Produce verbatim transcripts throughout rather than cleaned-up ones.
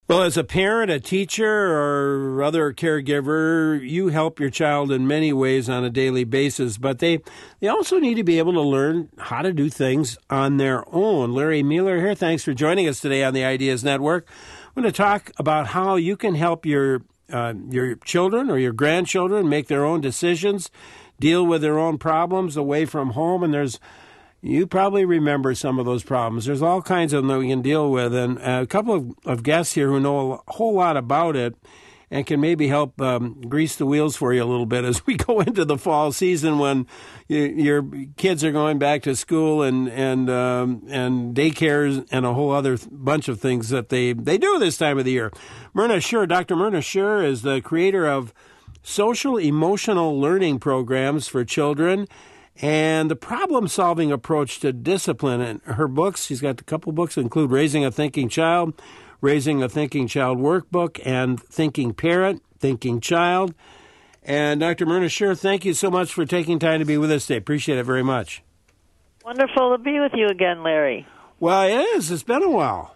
Well, as a parent, a teacher, or other caregiver, you help your child in many ways on a daily basis, but they, they also need to be able to learn how to do things on their own. Larry Mueller here. Thanks for joining us today on the Ideas Network. I'm going to talk about how you can help your uh, your children or your grandchildren make their own decisions, deal with their own problems away from home, and there's You probably remember some of those problems. There's all kinds of them that we can deal with, and a couple of, of guests here who know a whole lot about it and can maybe help um, grease the wheels for you a little bit as we go into the fall season when you, your kids are going back to school and and um, and daycares and a whole other bunch of things that they, they do this time of the year. Myrna Shure, Doctor Myrna Shure is the creator of social emotional learning programs for children and the problem-solving approach to discipline. And her books, she's got a couple books that include Raising a Thinking Child, Raising a Thinking Child Workbook, and Thinking Parent, Thinking Child. And Doctor Myrna Shure, thank you so much for taking time to be with us today. Appreciate it very much. Wonderful to be with you again, Larry. Well, it is. It's been a while.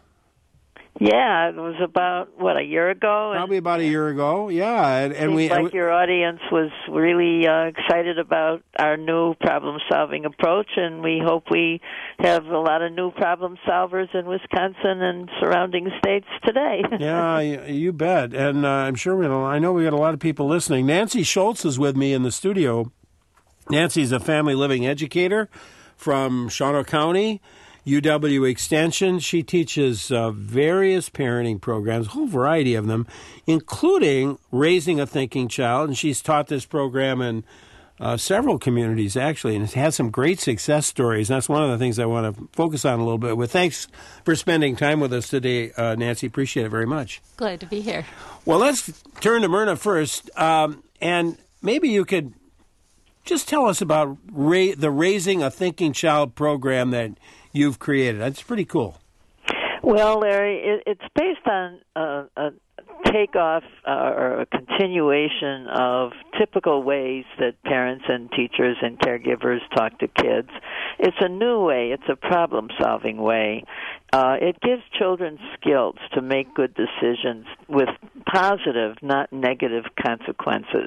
Yeah, it was about, what, a year ago? Probably about a year ago, yeah. And, and Seems we like your audience was really uh, excited about our new problem-solving approach, and we hope we have a lot of new problem solvers in Wisconsin and surrounding states today. Yeah, you bet. And uh, I'm sure we I know we got a lot of people listening. Nancy Schultz is with me in the studio. Nancy's a family living educator from Shawano County, U W Extension. She teaches uh, various parenting programs, a whole variety of them, including Raising a Thinking Child. And she's taught this program in uh, several communities, actually, and has had some great success stories. And that's one of the things I want to focus on a little bit with. Thanks for spending time with us today, uh, Nancy. Appreciate it very much. Glad to be here. Well, let's turn to Myrna first. Um, and maybe you could just tell us about ra- the Raising a Thinking Child program that you've created. That's pretty cool. Well, Larry, it, it's based on uh, a takeoff uh, or a continuation of typical ways that parents and teachers and caregivers talk to kids. It's a new way. It's a problem-solving way. Uh, it gives children skills to make good decisions with positive, not negative consequences.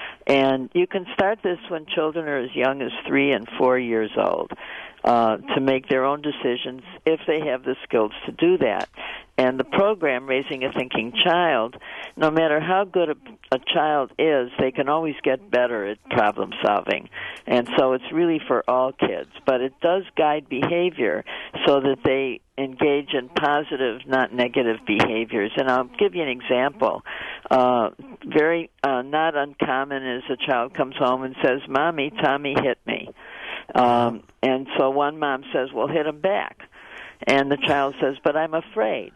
And you can start this when children are as young as three and four years old. Uh, to make their own decisions if they have the skills to do that. And the program, Raising a Thinking Child, no matter how good a, a child is, they can always get better at problem solving. And so it's really for all kids. But it does guide behavior so that they engage in positive, not negative behaviors. And I'll give you an example. Uh, very uh, not uncommon is a child comes home and says, "Mommy, Tommy hit me." Um, and so one mom says, well, hit him back. And the child says, but I'm afraid.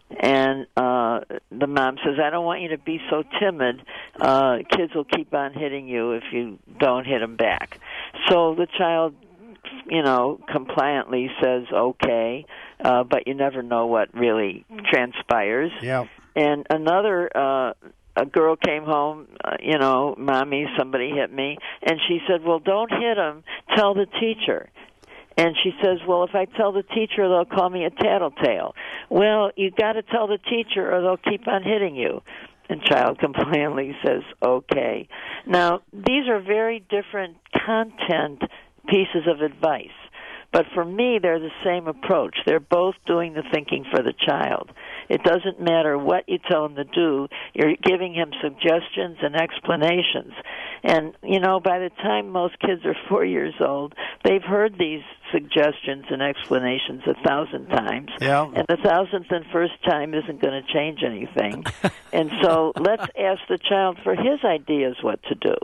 And uh, the mom says, I don't want you to be so timid. Uh, kids will keep on hitting you if you don't hit them back. So the child, you know, compliantly says, okay, uh, but you never know what really transpires. Yeah. And another uh a girl came home, uh, you know, Mommy, somebody hit me, and she said, well, don't hit him, tell the teacher. And she says, well, if I tell the teacher, they'll call me a tattletale. Well, you got to tell the teacher or they'll keep on hitting you. And child compliantly says, okay. Now, these are very different content pieces of advice. But for me, they're the same approach. They're both doing the thinking for the child. It doesn't matter what you tell him to do. You're giving him suggestions and explanations. And, you know, by the time most kids are four years old, they've heard these suggestions and explanations a thousand times. Yeah. And the thousandth and first time isn't going to change anything. And so let's ask the child for his ideas what to do.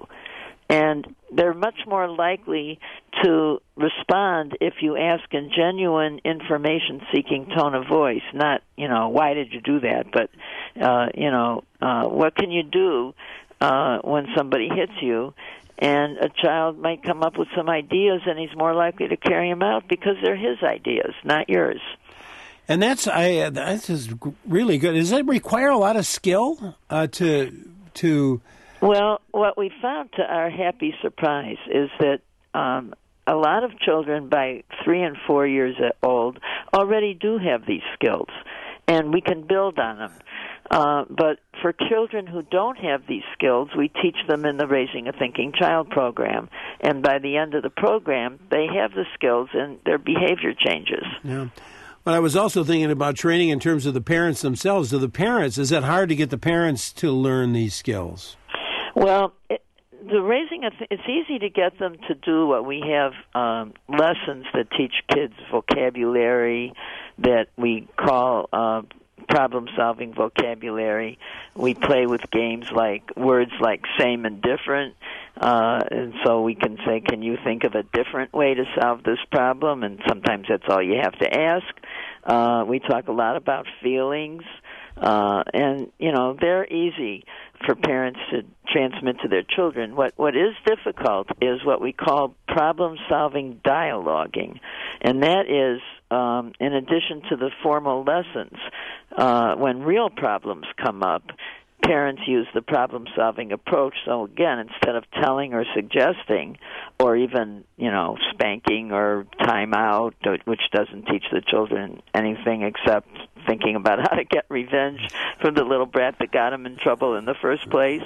And they're much more likely to respond if you ask in genuine information-seeking tone of voice, not, you know, why did you do that, but, uh, you know, uh, what can you do uh, when somebody hits you? And a child might come up with some ideas, and he's more likely to carry them out because they're his ideas, not yours. And that's I. That is really good. Does it require a lot of skill uh, to to? Well, what we found to our happy surprise is that um, a lot of children by three and four years old already do have these skills, and we can build on them. Uh, but for children who don't have these skills, we teach them in the Raising a Thinking Child program. And by the end of the program, they have the skills and their behavior changes. Yeah. But I was also thinking about training in terms of the parents themselves. Do the parents, is it hard to get the parents to learn these skills? Well, it, the raising a th- it's easy to get them to do what we have um, lessons that teach kids vocabulary that we call uh, problem-solving vocabulary. We play with games like words like same and different, uh, and so we can say, can you think of a different way to solve this problem? And sometimes that's all you have to ask. Uh, we talk a lot about feelings, uh, and, you know, they're easy for parents to transmit to their children. What what is difficult is what we call problem-solving dialoguing, and that is, um, in addition to the formal lessons, uh, when real problems come up, parents use the problem-solving approach. So again, instead of telling or suggesting, or even, you know, spanking or time out, which doesn't teach the children anything except thinking about how to get revenge from the little brat that got them in trouble in the first place.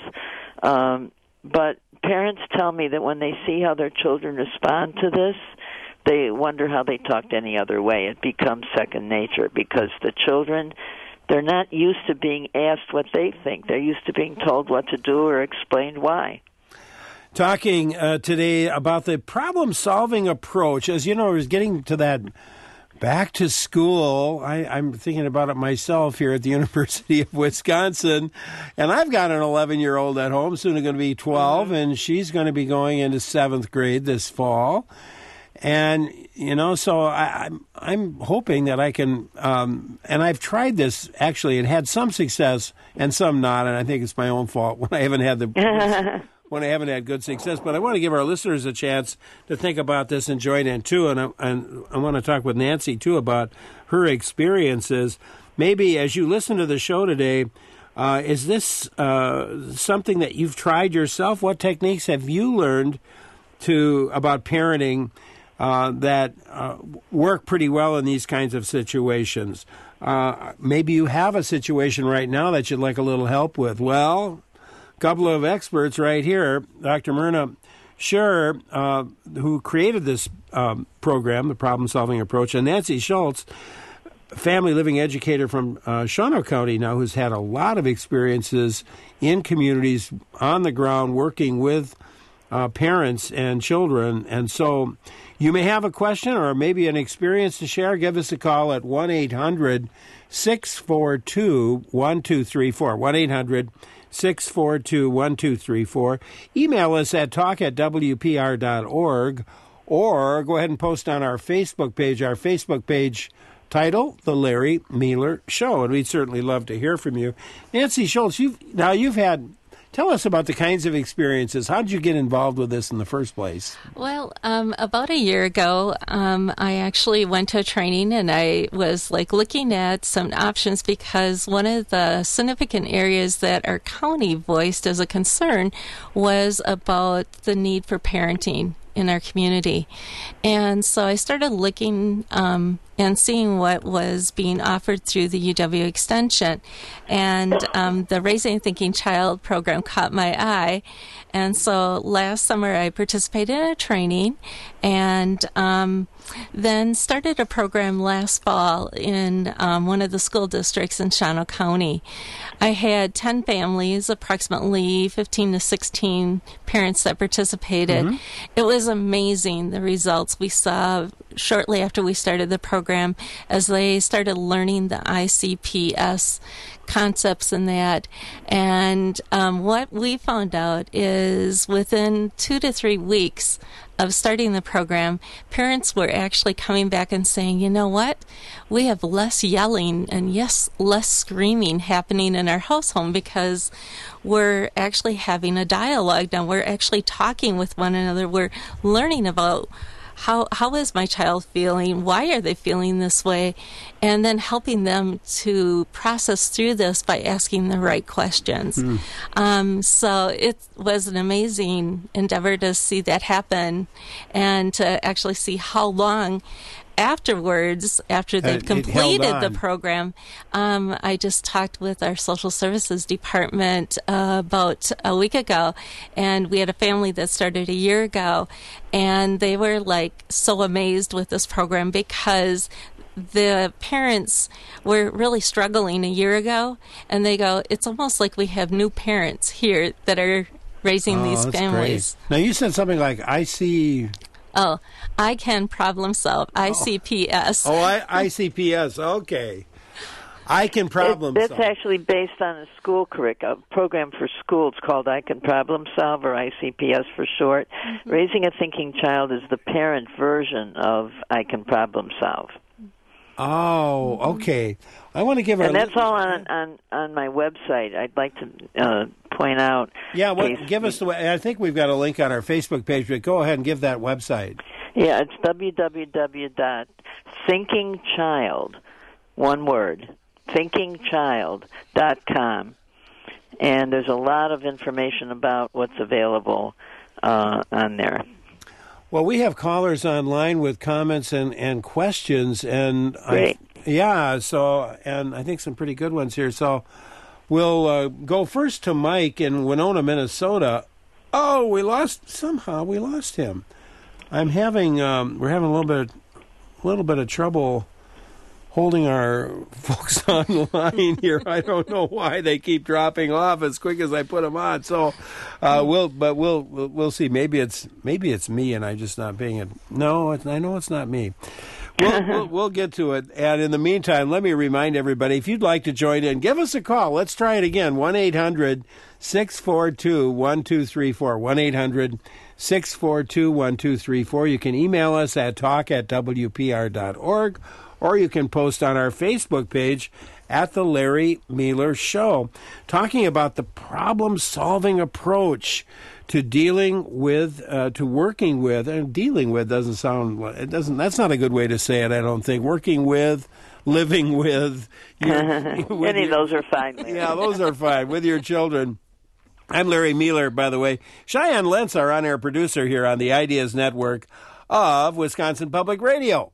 Um, but parents tell me that when they see how their children respond to this, they wonder how they talked any other way. It becomes second nature because the children, they're not used to being asked what they think. They're used to being told what to do or explained why. Talking uh, today about the problem-solving approach. As you know, I was getting to that back to school. I, I'm thinking about it myself here at the University of Wisconsin. And I've got an eleven-year-old at home, soon going to be twelve, mm-hmm. and she's going to be going into seventh grade this fall. And, you know, so I, I'm I'm hoping that I can, um, and I've tried this, actually, and had some success and some not, and I think it's my own fault when I haven't had the when I haven't had good success. But I want to give our listeners a chance to think about this and join in, too. And I, and I want to talk with Nancy, too, about her experiences. Maybe as you listen to the show today, uh, is this uh, something that you've tried yourself? What techniques have you learned to about parenting Uh, that uh, work pretty well in these kinds of situations? Uh, maybe you have a situation right now that you'd like a little help with. Well, a couple of experts right here, Doctor Myrna Scherer, uh, who created this um, program, the problem-solving approach, and Nancy Schultz, family living educator from uh, Shawano County now, who's had a lot of experiences in communities on the ground working with uh, parents and children. And so you may have a question or maybe an experience to share. Give us a call at one eight hundred six four two one two three four, one eight hundred six four two one two three four. Email us at talk at w p r dot org, or go ahead and post on our Facebook page, our Facebook page title, The Larry Mealer Show, and we'd certainly love to hear from you. Nancy Schultz, you've, now you've had... Tell us about the kinds of experiences. How did you get involved with this in the first place? Well, um, about a year ago, um, I actually went to a training and I was like looking at some options because one of the significant areas that our county voiced as a concern was about the need for parenting in our community. And so I started looking um, and seeing what was being offered through the U W Extension. And um, the Raising a Thinking Child program caught my eye. And so last summer I participated in a training and um, then started a program last fall in um, one of the school districts in Shawano County. I had ten families, approximately fifteen to sixteen parents that participated. Mm-hmm. It was amazing, the results we saw shortly after we started the program as they started learning the I C P S concepts and that. And um, what we found out is within two to three weeks of starting the program, parents were actually coming back and saying, you know what, we have less yelling and yes, less screaming happening in our house home because we're actually having a dialogue now. We're actually talking with one another. We're learning about How how is my child feeling? Why are they feeling this way? And then helping them to process through this by asking the right questions. Mm. Um, so it was an amazing endeavor to see that happen and to actually see how long afterwards, after they've it completed held the on. program, um, I just talked with our social services department uh, about a week ago, and we had a family that started a year ago, and they were like so amazed with this program because the parents were really struggling a year ago, and they go, it's almost like we have new parents here that are raising Oh, these that's families. great. Now, you said something like, I see... Oh, I can problem solve, I C P S. Oh, I, I C P S, okay. I can problem it, that's solve. actually based on a school curriculum, a program for schools called I Can Problem Solve, or I C P S for short. Mm-hmm. Raising a Thinking Child is the parent version of I Can Problem Solve. Oh, okay. I want to give her and a that's all on, on on my website. I'd like to uh, point out. Yeah, well, give us the. I think we've got a link on our Facebook page, but go ahead and give that website. Yeah, it's w w w dot thinking child, one word, thinking child dot com, and there's a lot of information about what's available uh, on there. Well, we have callers online with comments and, and questions, and Great. I, yeah, so and I think some pretty good ones here. So we'll uh, go first to Mike in Winona, Minnesota. Oh, we lost somehow. We lost him. I'm having um, we're having a little bit a little bit of trouble holding our folks online here. I don't know why they keep dropping off as quick as I put them on. So uh, we'll, but we'll, we'll we'll see. Maybe it's maybe it's me, and I just not paying it. No, it's, I know it's not me. We'll, we'll we'll get to it. And in the meantime, let me remind everybody: if you'd like to join in, give us a call. Let's try it again. One eight hundred six four two one two three four. One eight hundred six four two one two three four. You can email us at talk at w p r dot org. Or you can post on our Facebook page at The Larry Meeler Show, talking about the problem-solving approach to dealing with, uh, to working with, and dealing with doesn't sound, it doesn't, that's not a good way to say it, I don't think. Working with, living with. Your, with Any your, of those are fine. Larry. Yeah, those are fine, with your children. I'm Larry Meeler, by the way. Cheyenne Lentz, our on-air producer here on the Ideas Network of Wisconsin Public Radio.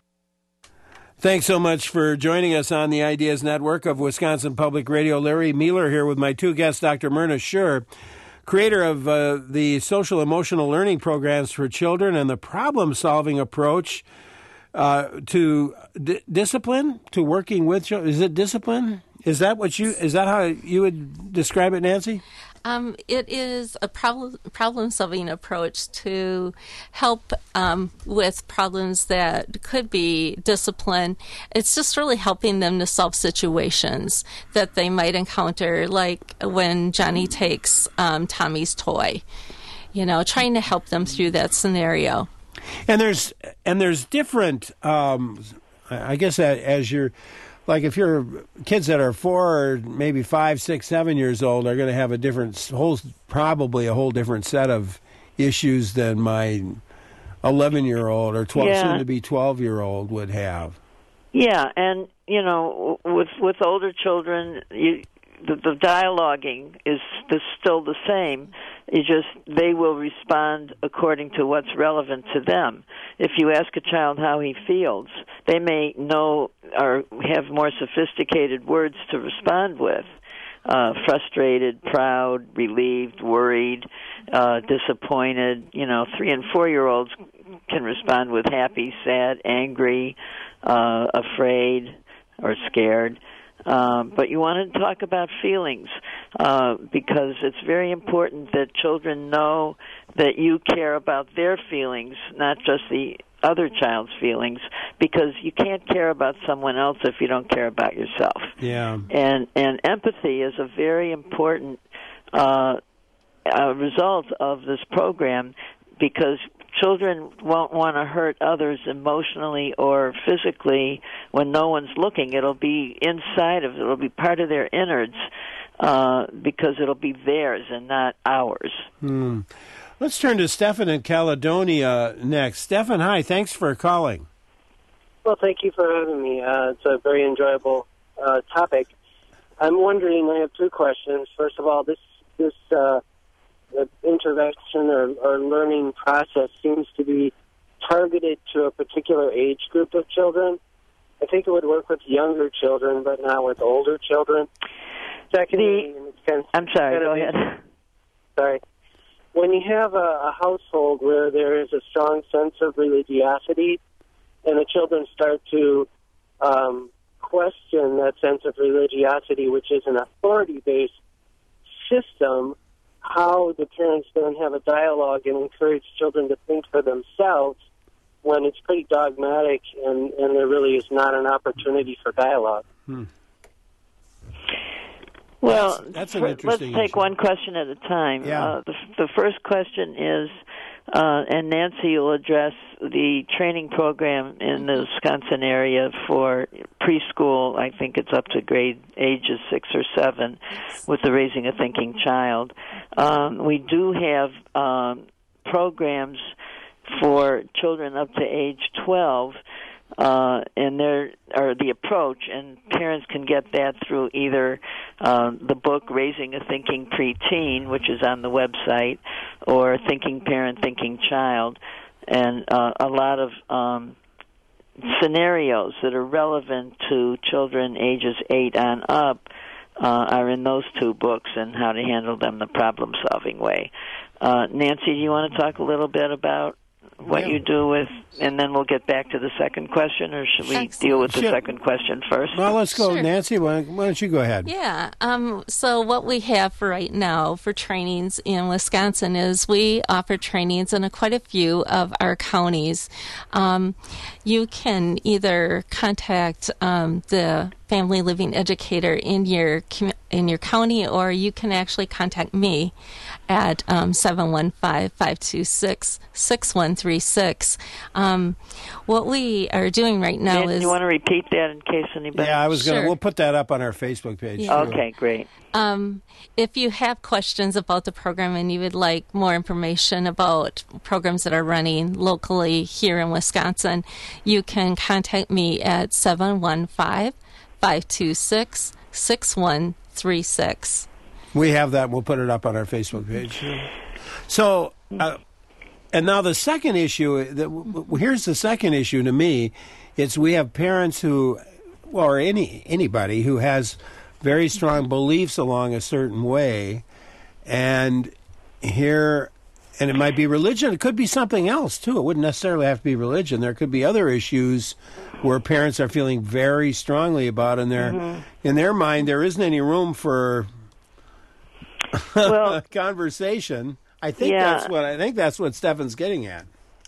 Thanks so much for joining us on the Ideas Network of Wisconsin Public Radio. Larry Meeler here with my two guests, Doctor Myrna Schur, creator of uh, the social emotional learning programs for children and the problem-solving approach uh, to d- discipline, to working with children. Is it discipline? Is that what you? Is that how you would describe it, Nancy? Um, it is a problem problem-solving approach to help um, with problems that could be discipline. It's just really helping them to solve situations that they might encounter, like when Johnny takes um, Tommy's toy. You know, trying to help them through that scenario. And there's and there's different. Um, I guess that as you're. Like if your kids that are four or maybe five, six, seven years old are going to have a different whole, probably a whole different set of issues than my eleven-year-old or twelve, yeah. soon to be twelve-year-old would have. Yeah, and you know, with with older children, you, the, the dialoguing is the, still the same. You just they will respond according to what's relevant to them. If you ask a child how he feels, they may know or have more sophisticated words to respond with. Uh, frustrated, proud, relieved, worried, uh, disappointed. You know, three and four-year-olds can respond with happy, sad, angry, uh, afraid, or scared. Uh, but you want to talk about feelings uh, because it's very important that children know that you care about their feelings, not just the other child's feelings, because you can't care about someone else if you don't care about yourself. Yeah. And and empathy is a very important uh, uh, result of this program because children won't want to hurt others emotionally or physically when no one's looking. It'll be inside of, it'll be part of their innards uh, because it'll be theirs and not ours. Hmm. Let's turn to Stefan in Caledonia next. Stefan, hi. Thanks for calling. Well, thank you for having me. Uh, it's a very enjoyable uh, topic. I'm wondering, I have two questions. First of all, this this uh, the intervention or, or learning process seems to be targeted to a particular age group of children. I think it would work with younger children, but not with older children. Secondly, the, I'm sorry, go ahead. Sorry. When you have a, a household where there is a strong sense of religiosity and the children start to um, question that sense of religiosity, which is an authority-based system, how the parents then have a dialogue and encourage children to think for themselves when it's pretty dogmatic and, and there really is not an opportunity for dialogue. Hmm. Well, that's, that's an for, interesting let's take issue. one question at a time. Yeah. Uh, the, the first question is, uh, and Nancy will address the training program in the Wisconsin area for preschool. I think it's up to grade ages six or seven with the Raising a Thinking Child. Um, we do have um, programs for children up to age twelve, uh, and there are the approach, and parents can get that through either uh, the book Raising a Thinking Preteen, which is on the website, or Thinking Parent, Thinking Child, and uh, a lot of um, scenarios that are relevant to children ages eight on up uh, are in those two books, and how to handle them the problem-solving way. Uh, Nancy, do you want to talk a little bit about what yeah. you do with, and then we'll get back to the second question, or should we Excellent. deal with the Sure. second question first? Well, let's go. Sure. Nancy, why, why don't you go ahead? Yeah. Um, so what we have for right now for trainings in Wisconsin is we offer trainings in a, quite a few of our counties. Um, you can either contact um, the family living educator in your in your county, or you can actually contact me at um, seven one five, five two six, six one three six. Um, what we are doing right now Dan, is... you want to repeat that in case anybody... Yeah, I was going to, Sure. we'll put that up on our Facebook page. Yeah. too. Okay, great. Um, if you have questions about the program and you would like more information about programs that are running locally here in Wisconsin, you can contact me at seven one five, five two six, six one three six. We have that. We'll put it up on our Facebook page. So, uh, and now the second issue, that w- here's the second issue to me. It's we have parents who, well, or any anybody who has very strong beliefs along a certain way, and here, and it might be religion. It could be something else, too. It wouldn't necessarily have to be religion. There could be other issues where parents are feeling very strongly about, and their mm-hmm. in their mind, there isn't any room for well, conversation. I think yeah. that's what I think that's what Stefan's getting at.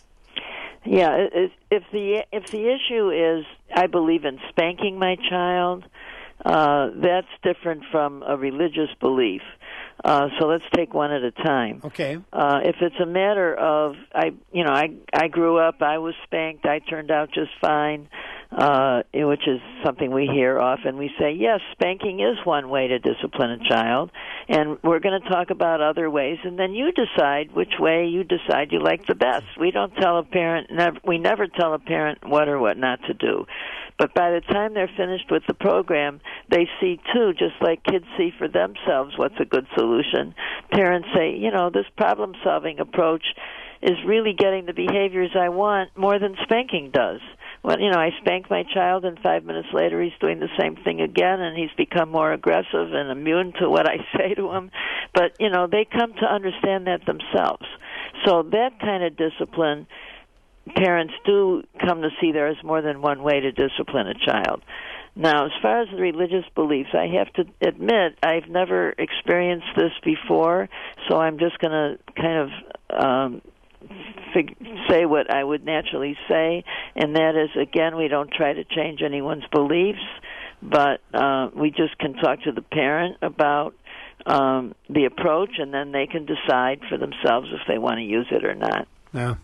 Yeah, if the if the issue is I believe in spanking my child, uh, that's different from a religious belief. Uh, so let's take one at a time. Okay. Uh, if it's a matter of I, you know, I I grew up, I was spanked, I turned out just fine, uh, which is something we hear often. We say, yes, spanking is one way to discipline a child, and we're going to talk about other ways, and then you decide which way you decide you like the best. We don't tell a parent, never, we never tell a parent what or what not to do. But by the time they're finished with the program, they see, too, just like kids see for themselves what's a good solution. Parents say, you know, this problem-solving approach is really getting the behaviors I want more than spanking does. Well, you know, I spank my child, and five minutes later he's doing the same thing again, and he's become more aggressive and immune to what I say to him. But, you know, they come to understand that themselves. So that kind of discipline, parents do come to see there is more than one way to discipline a child. Now, as far as the religious beliefs, I have to admit I've never experienced this before, so I'm just going to kind of um, fig- say what I would naturally say, and that is, again, we don't try to change anyone's beliefs, but uh, we just can talk to the parent about um, the approach, and then they can decide for themselves if they want to use it or not. Yeah.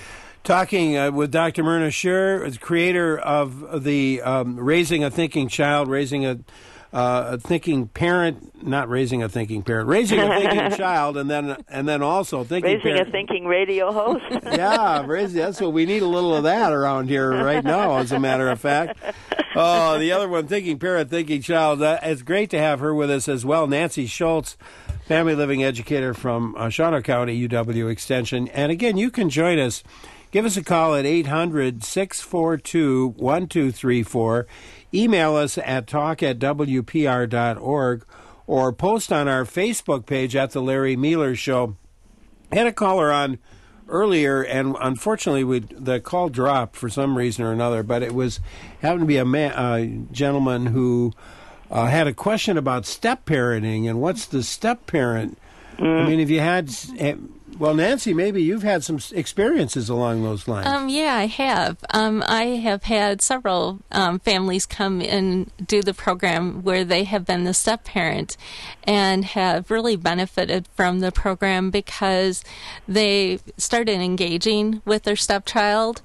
Talking uh, with Doctor Myrna Scher, creator of the um, Raising a Thinking Child, Raising a, uh, a Thinking Parent, not Raising a Thinking Parent, Raising a Thinking Child, and then and then also Thinking Raising Parent. a Thinking radio host. Yeah, raising, that's what we need a little of that around here right now, as a matter of fact. Oh, the other one, Thinking Parent, Thinking Child. Uh, it's great to have her with us as well. Nancy Schultz, family living educator from uh, Shawano County, U W Extension. And again, you can join us. give us a call at eight hundred, six four two, one two three four. Email us at talk at w p r dot org or post on our Facebook page at The Larry Mealer Show. I had a caller on earlier, and unfortunately we, the call dropped for some reason or another, but it was happened to be a man, uh, gentleman who uh, had a question about step-parenting and what's the step-parent. Mm. I mean, if you had... Well, Nancy, maybe you've had some experiences along those lines. Um, yeah, I have. Um, I have had several um, families come and do the program where they have been the step-parent and have really benefited from the program because they started engaging with their stepchild.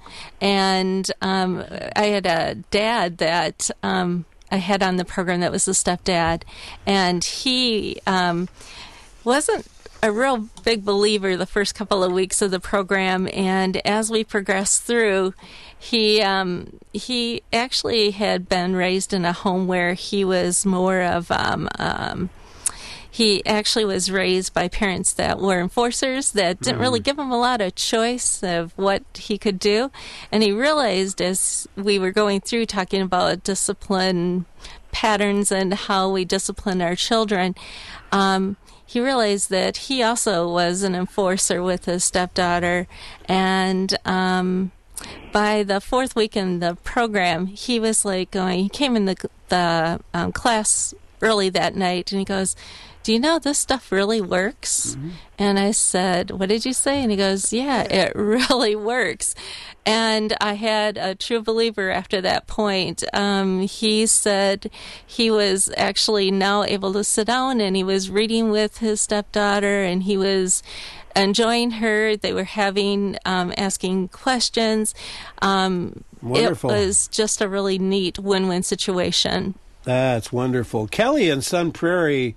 And um, I had a dad that um, I had on the program that was the stepdad, and he um, wasn't a real big believer the first couple of weeks of the program, and as we progressed through, he um, he actually had been raised in a home where he was more of um, um, he actually was raised by parents that were enforcers that didn't really give him a lot of choice of what he could do, and he realized as we were going through talking about discipline patterns and how we discipline our children, um, he realized that he also was an enforcer with his stepdaughter, and um, by the fourth week in the program, he was like going, he came in the, the um, class early that night, and he goes, do you know this stuff really works? Mm-hmm. And I said, what did you say? And he goes, yeah, it really works. And I had a true believer after that point. Um, he said he was actually now able to sit down, and he was reading with his stepdaughter, and he was enjoying her. They were having, um, asking questions. Um, Wonderful. It was just a really neat win-win situation. That's wonderful. Kelly in Sun Prairie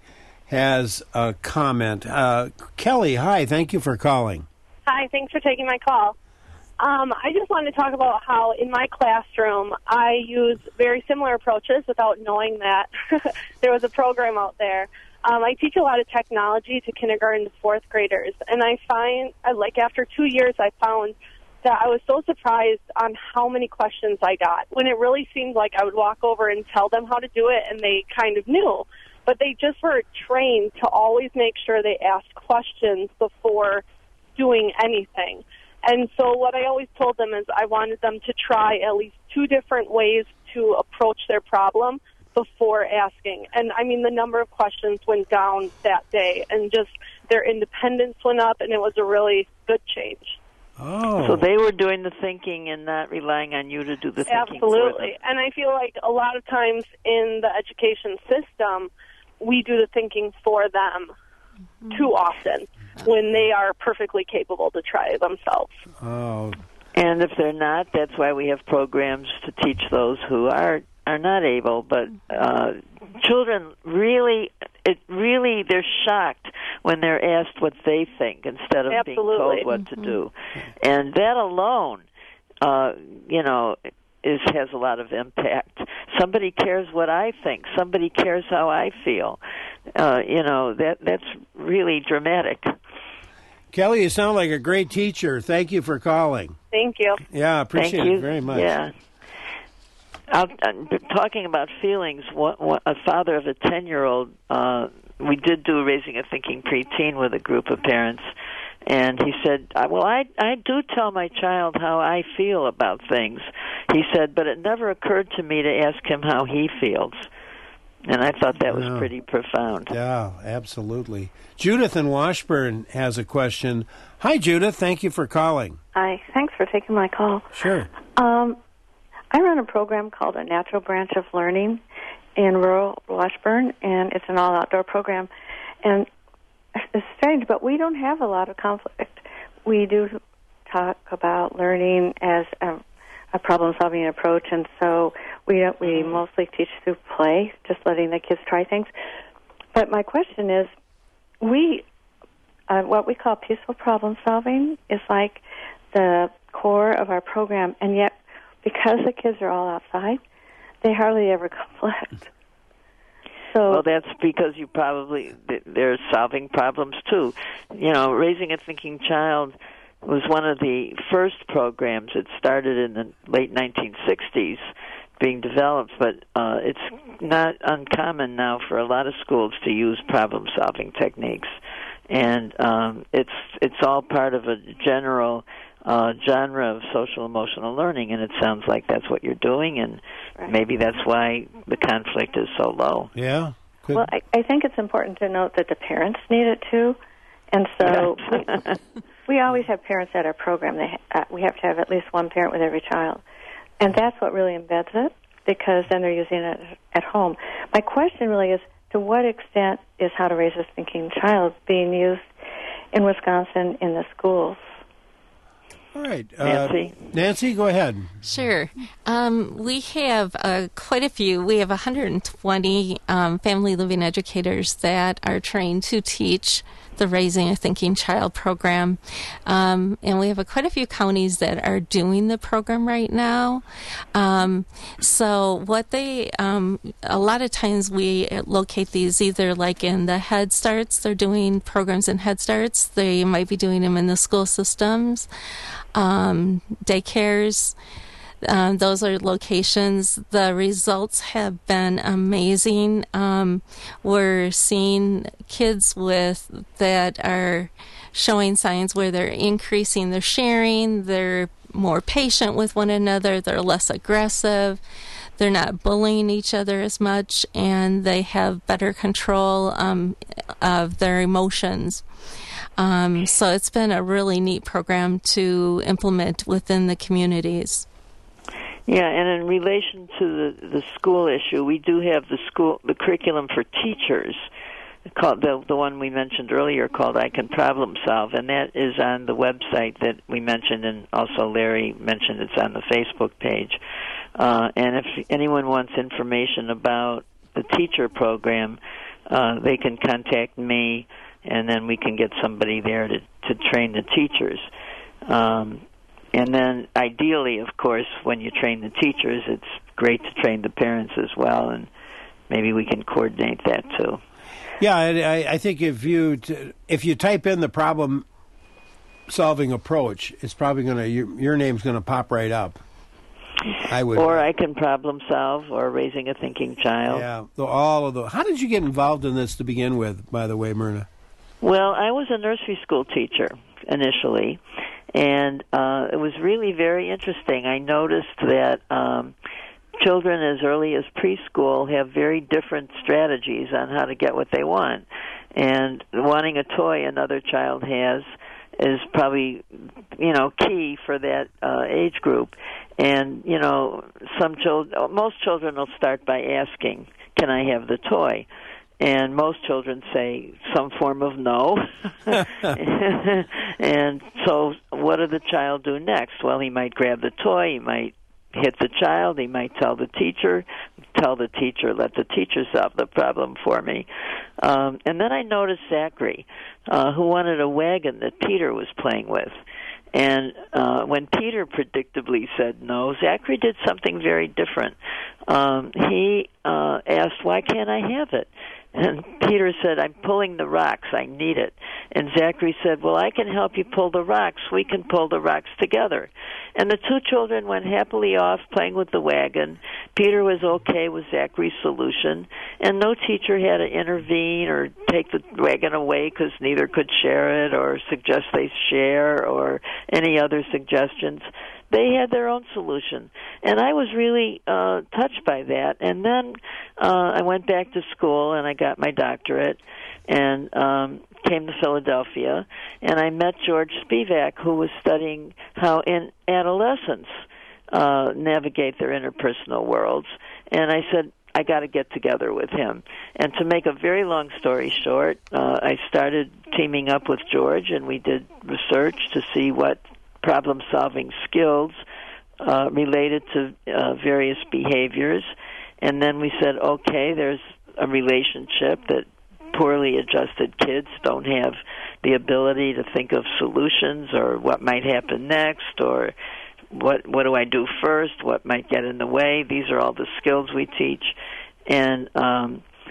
has a comment. Uh, Kelly, hi. Thank you for calling. Hi. Thanks for taking my call. Um, I just wanted to talk about how in my classroom I use very similar approaches without knowing that there was a program out there. Um, I teach a lot of technology to kindergarten to fourth graders, and I find, like after two years, I found that I was so surprised on how many questions I got, when it really seemed like I would walk over and tell them how to do it, and they kind of knew. But they just were trained to always make sure they asked questions before doing anything. And so what I always told them is I wanted them to try at least two different ways to approach their problem before asking. And, I mean, the number of questions went down that day, and just their independence went up, and it was a really good change. Oh. So they were doing the thinking and not relying on you to do the thinking. Absolutely. And I feel like a lot of times in the education system, we do the thinking for them mm-hmm. too often when they are perfectly capable to try themselves. Oh. And if they're not, that's why we have programs to teach those who are are not able. But uh, children really, it really, they're shocked when they're asked what they think instead of Absolutely. being told what to do. And that alone, uh, you know, is has a lot of impact. Somebody cares what I think. Somebody cares how I feel. Uh, you know, that that's really dramatic. Kelly, you sound like a great teacher. Thank you for calling. Thank you. Yeah, appreciate Thank you. it very much. Yeah. I'll, I'm talking about feelings. What, what, a father of a ten-year-old, uh, we did do Raising a Thinking Preteen with a group of parents, and he said, well, I, I do tell my child how I feel about things. He said, but it never occurred to me to ask him how he feels. And I thought that was yeah. pretty profound. Yeah, absolutely. Judith in Washburn has a question. Hi, Judith. Thank you for calling. Hi. Thanks for taking my call. Sure. Um, I run a program called A Natural Branch of Learning in rural Washburn, and it's an all-outdoor program. And it's strange, but we don't have a lot of conflict. We do talk about learning as a, a problem-solving approach, and so we don't, we mostly teach through play, just letting the kids try things. But my question is, we uh, what we call peaceful problem-solving is like the core of our program, and yet because the kids are all outside, they hardly ever conflict. So, well, that's because you probably, they're solving problems too. You know, raising a thinking child was one of the first programs. It started in the late nineteen sixties being developed, but uh, it's not uncommon now for a lot of schools to use problem-solving techniques. And um, it's it's all part of a general uh, genre of social-emotional learning, and it sounds like that's what you're doing, and right. maybe that's why the conflict is so low. Yeah. Could. Well, I, I think it's important to note that the parents need it too, and so we, we always have parents at our program. They, uh, we have to have at least one parent with every child, and that's what really embeds it, because then they're using it at home. My question really is, to what extent is How to Raise a Thinking Child being used in Wisconsin in the schools? All right. Uh, Nancy? Nancy, go ahead. Sure. Um, we have uh, quite a few. We have one hundred twenty um, family living educators that are trained to teach the Raising a Thinking Child program. Um, and we have a, quite a few counties that are doing the program right now. Um, so what they, um, a lot of times we locate these either like in the Head Starts. They're doing programs in Head Starts. They might be doing them in the school systems, um, daycares. Um, those are locations. The results have been amazing. Um, we're seeing kids with that are showing signs where they're increasing their sharing, they're more patient with one another, they're less aggressive, they're not bullying each other as much, and they have better control um, of their emotions. Um, so it's been a really neat program to implement within the communities. Yeah, and in relation to the, the school issue, we do have the school the curriculum for teachers, called the the one we mentioned earlier, called I Can Problem Solve, and that is on the website that we mentioned, and also Larry mentioned it's on the Facebook page. Uh, and if anyone wants information about the teacher program, uh, they can contact me, and then we can get somebody there to to train the teachers. Um, And then, ideally, of course, when you train the teachers, it's great to train the parents as well, and maybe we can coordinate that too. Yeah, I, I think if you t- if you type in the problem-solving approach, it's probably going to your, your name's going to pop right up. I would, or I Can Problem Solve, or Raising a Thinking Child. Yeah, all of those. How did you get involved in this to begin with? By the way, Myrna. Well, I was a nursery school teacher initially. And uh, it was really very interesting. I noticed that um, children as early as preschool have very different strategies on how to get what they want. And wanting a toy another child has is probably, you know, key for that uh, age group. And, you know, some children, most children will start by asking, can I have the toy? And most children say some form of no. And so what does the child do next? Well, he might grab the toy, he might hit the child, he might tell the teacher, tell the teacher, let the teacher solve the problem for me. Um, and then I noticed Zachary, uh, who wanted a wagon that Peter was playing with. And uh, when Peter predictably said no, Zachary did something very different. Um, he uh, asked, why can't I have it? And Peter said, I'm pulling the rocks. I need it. And Zachary said, well, I can help you pull the rocks. We can pull the rocks together. And the two children went happily off playing with the wagon. Peter was okay with Zachary's solution, and no teacher had to intervene or take the wagon away because neither could share it or suggest they share or any other suggestions. They had their own solution. And I was really uh, touched by that. And then uh, I went back to school and I got my doctorate and um, came to Philadelphia. And I met George Spivak, who was studying how in adolescents uh, navigate their interpersonal worlds. And I said, I got to get together with him. And to make a very long story short, uh, I started teaming up with George, and we did research to see what problem-solving skills uh, related to uh, various behaviors. And then we said, okay, there's a relationship that poorly adjusted kids don't have the ability to think of solutions or what might happen next or what what do I do first, what might get in the way. These are all the skills we teach. And um,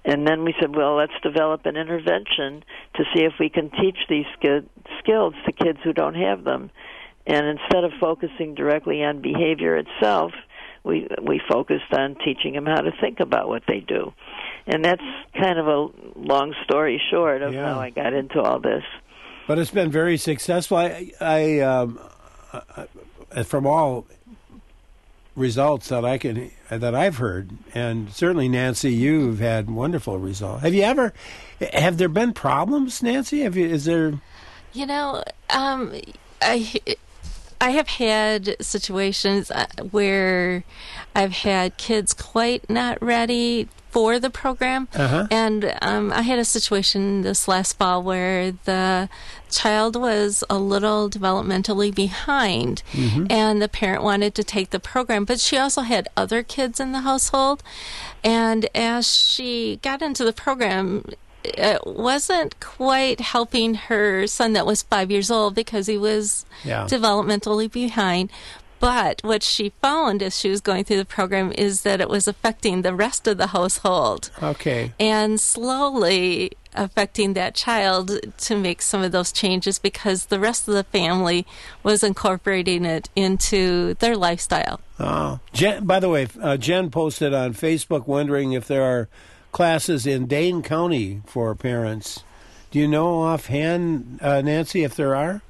And then we said, well, let's develop an intervention to see if we can teach these sk- skills to kids who don't have them. And instead of focusing directly on behavior itself, we we focused on teaching them how to think about what they do. And that's kind of a long story short of Yeah. how I got into all this. But it's been very successful. I, I um, uh, from all results that I can that I've heard, and certainly Nancy, you've had wonderful results. Have you ever? Have there been problems, Nancy? Have you? Is there? You know, um, I I have had situations where I've had kids quite not ready for the program, Uh-huh. and um, I had a situation this last fall where the child was a little developmentally behind, Mm-hmm. and the parent wanted to take the program, but she also had other kids in the household, and as she got into the program, it wasn't quite helping her son that was five years old because he was Yeah. developmentally behind. But what she found as she was going through the program is that it was affecting the rest of the household Okay. and slowly affecting that child to make some of those changes because the rest of the family was incorporating it into their lifestyle. Oh. Jen, by the way, uh, Jen posted on Facebook wondering if there are classes in Dane County for parents. Do you know offhand, uh, Nancy, if there are?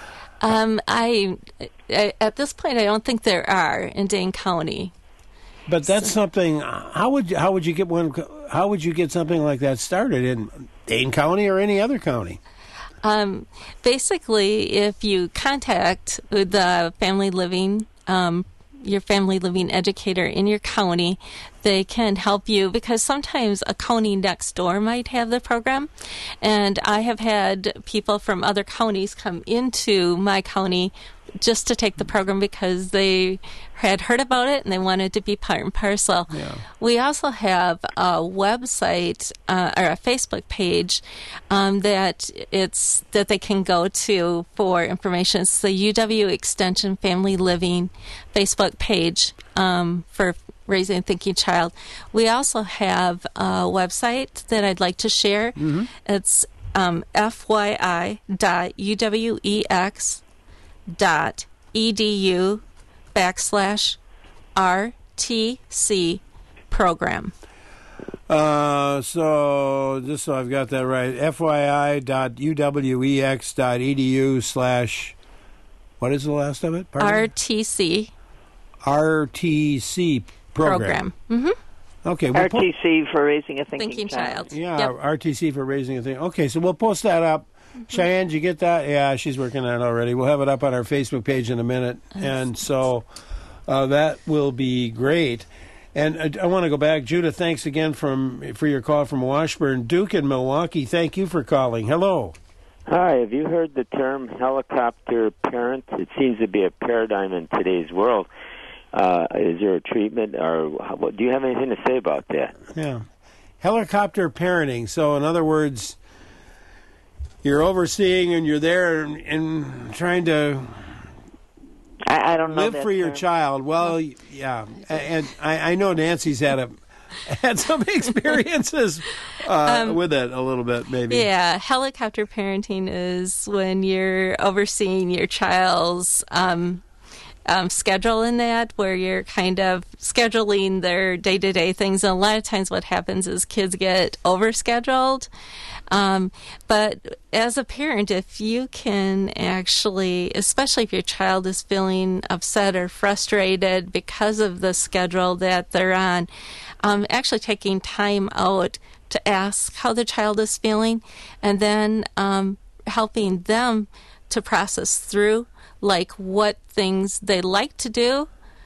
Um, I, I at this point I don't think there are in Dane County. But that's something. How would you, how would you get one? How would you get something like that started in Dane County or any other county? Um, basically, if you contact the family living, um, your family living educator in your county, they can help you because sometimes a county next door might have the program. And I have had people from other counties come into my county just to take the program because they had heard about it and they wanted to be part and parcel. Yeah. We also have a website uh, or a Facebook page um, that it's that they can go to for information. It's the U W Extension Family Living Facebook page um, for Raising a Thinking Child. We also have a website that I'd like to share. Mm-hmm. It's um, F Y I dot U W E X dot edu backslash R T C program. Uh, so just so I've got that right, F Y I dot U W E X dot E D U slash, what is the last of it? Pardon? R T C R T C program. program. Mm-hmm. Okay. We'll R T C for Raising a Thinking, Thinking Child. Child. Yeah, Yep. R T C for Raising a Thing. Okay, so we'll post that up. Mm-hmm. Cheyenne, did you get that? Yeah, she's working on it already. We'll have it up on our Facebook page in a minute. And so uh, that will be great. And I, I want to go back. Judith, thanks again from for your call from Washburn. Duke in Milwaukee, thank you for calling. Hello. Hi, have you heard the term helicopter parent? It seems to be a paradigm in today's world. Uh, is there a treatment, or what, do you have anything to say about that? Yeah. Helicopter parenting. So, in other words, you're overseeing and you're there and, and trying to I, I don't know live that for your term. child. Well, yeah. And I, I know Nancy's had a had some experiences uh, Um, with it a little bit, maybe. Yeah, helicopter parenting is when you're overseeing your child's um, um, schedule in that, where you're kind of scheduling their day-to-day things. And a lot of times what happens is kids get overscheduled. Um, but as a parent, if you can actually, especially if your child is feeling upset or frustrated because of the schedule that they're on, um, actually taking time out to ask how the child is feeling, and then um, helping them to process through, like what things they like to do,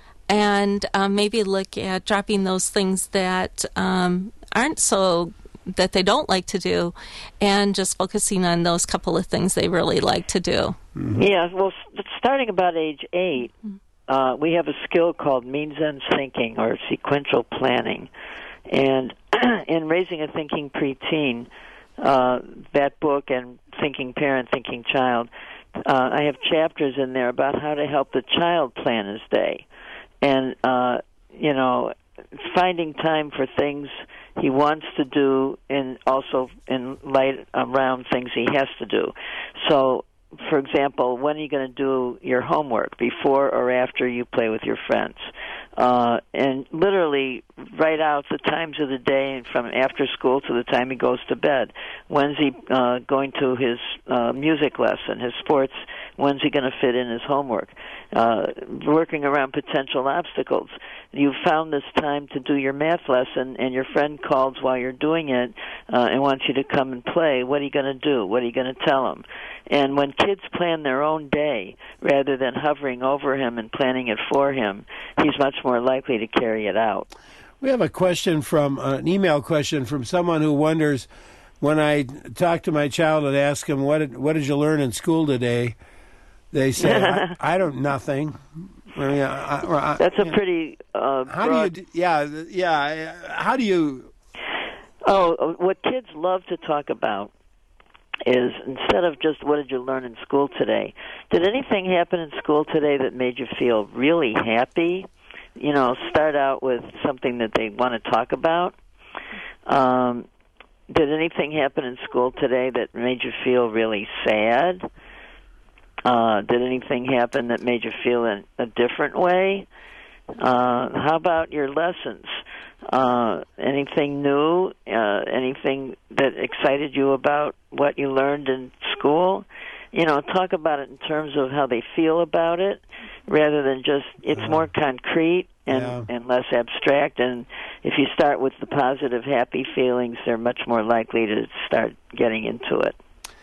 and um, maybe look at dropping those things that um, aren't so that they don't like to do, and just focusing on those couple of things they really like to do. Mm-hmm. Yeah, well, s- starting about age eight, uh, we have a skill called means-ends thinking or sequential planning. And in Raising a Thinking Preteen, uh, that book and Thinking Parent, Thinking Child, uh, I have chapters in there about how to help the child plan his day. And, uh, you know, finding time for things he wants to do, and also in light around things he has to do. So, for example, when are you going to do your homework, before or after you play with your friends? Uh, and literally write out the times of the day from after school to the time he goes to bed. When's he uh, going to his uh, music lesson, his sports? When's he going to fit in his homework? Uh, working around potential obstacles. You found this time to do your math lesson, and your friend calls while you're doing it uh, and wants you to come and play. What are you going to do? What are you going to tell him? And when kids plan their own day, rather than hovering over him and planning it for him, he's much more likely to carry it out. We have a question from, uh, an email question from someone who wonders, when I talk to my child and ask him, what did, what did you learn in school today? They say, I, I don't, nothing. I mean, I, I, That's a yeah. pretty uh, How broad... do you, yeah, yeah, how do you... Oh, what kids love to talk about is, instead of just what did you learn in school today, did anything happen in school today that made you feel really happy? You know, start out with something that they want to talk about. Um, did anything happen in school today that made you feel really sad? Uh, did anything happen that made you feel in a different way? Uh, how about your lessons? Uh, anything new? Uh, anything that excited you about what you learned in school? You know, talk about it in terms of how they feel about it, rather than just, it's uh, more concrete and, yeah. and less abstract. And if you start with the positive, happy feelings, they're much more likely to start getting into it.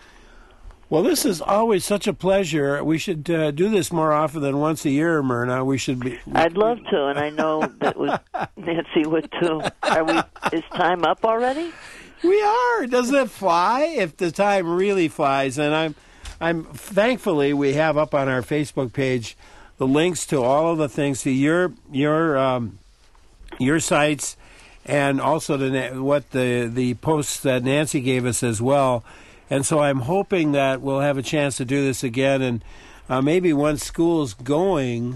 Well, this is always such a pleasure. We should uh, do this more often than once a year, Myrna. We should be. I'd love to, and I know that was, Nancy would too. Are we? Is time up already? We are. Doesn't it fly? If the time really flies, and I'm, I'm thankfully we have up on our Facebook page the links to all of the things, to your your um, your sites, and also to what the the posts that Nancy gave us as well. And so I'm hoping that we'll have a chance to do this again, and uh, maybe once school's going,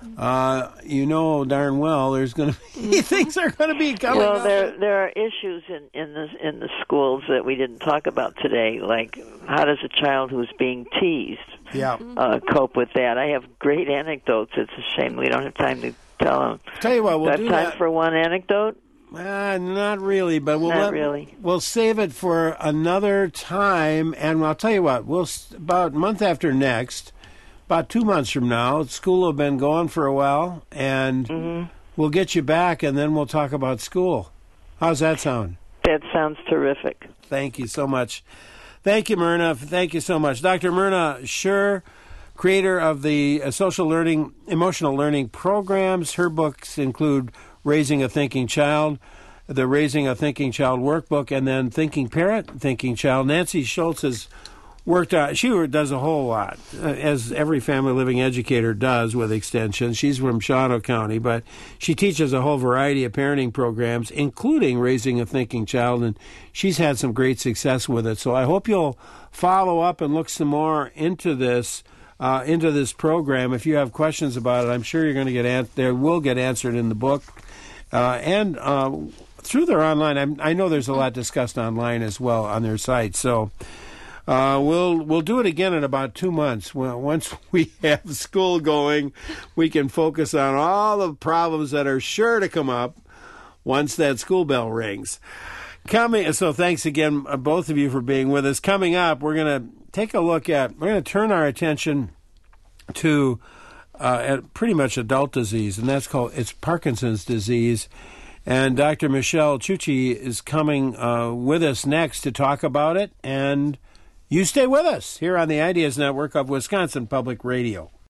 uh, you know darn well there's going to be things are going to be coming well, up. there there are issues in in the in the schools that we didn't talk about today, like how does a child who's being teased yeah. uh, cope with that? I have great anecdotes. It's a shame we don't have time to tell them. Tell you what, we'll do do time that. for one anecdote. Uh, not really, but we'll not let, really. We'll save it for another time, and I'll tell you what. We'll about a month after next, about two months from now, school will have been going for a while, and mm-hmm. we'll get you back, and then we'll talk about school. How's that sound? That sounds terrific. Thank you so much. Thank you, Myrna. Thank you so much, Doctor Myrna Scher, creator of the uh, social learning, emotional learning programs. Her books include Raising a Thinking Child, the Raising a Thinking Child workbook, and then Thinking Parent, Thinking Child. Nancy Schultz has worked on, she does a whole lot, as every family living educator does with Extension. She's from Shawano County, but she teaches a whole variety of parenting programs, including Raising a Thinking Child, and she's had some great success with it. So I hope you'll follow up and look some more into this. Uh, into this program. If you have questions about it, I'm sure you're going to get an- they will get answered in the book. Uh, and uh, through their online, I'm, I know there's a lot discussed online as well on their site. So uh, we'll we'll do it again in about two months. Well, once we have school going, we can focus on all the problems that are sure to come up once that school bell rings. Coming. So thanks again, uh, both of you, for being with us. Coming up, we're going to take a look at, we're going to turn our attention to uh, at pretty much adult disease, and that's called, it's Parkinson's disease. And Doctor Michelle Ciucci is coming uh, with us next to talk about it. And you stay with us here on the Ideas Network of Wisconsin Public Radio.